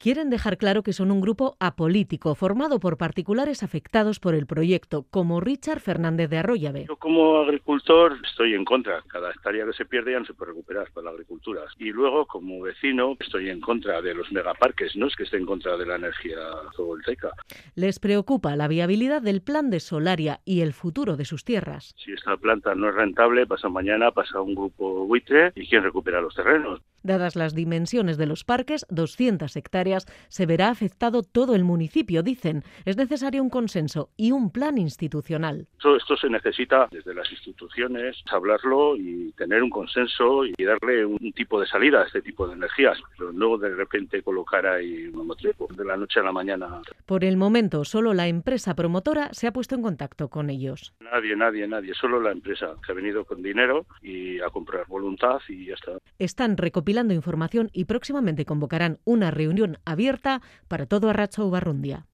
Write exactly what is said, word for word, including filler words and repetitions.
Quieren dejar claro que son un grupo apolítico, formado por particulares afectados por el proyecto, como Richard Fernández de Arroyabe. Yo como agricultor estoy en contra. Cada hectárea que se pierde ya no se puede recuperar para la agricultura. Y luego, como vecino, estoy en contra de los megaparques, no es que esté en contra de la energía fotovoltaica. Les preocupa la viabilidad del plan de Solaria y el futuro de sus tierras. Si esta planta no es rentable, pasa mañana, pasa un grupo buitre y ¿quién recupera los terrenos? Dadas las dimensiones de los parques, doscientas hectáreas, se verá afectado todo el municipio, dicen. Es necesario un consenso y un plan institucional. Esto, esto se necesita desde las instituciones, hablarlo y tener un consenso y darle un tipo de salida a este tipo de energías, pero no de repente colocar ahí un motivo de la noche a la mañana. Por el momento, solo la empresa promotora se ha puesto en contacto con ellos. Nadie, nadie, nadie, solo la empresa que ha venido con dinero y a comprar voluntad y ya está. Están recopilando información y próximamente convocarán una reunión abierta para todo Arratxo Ubarrundia.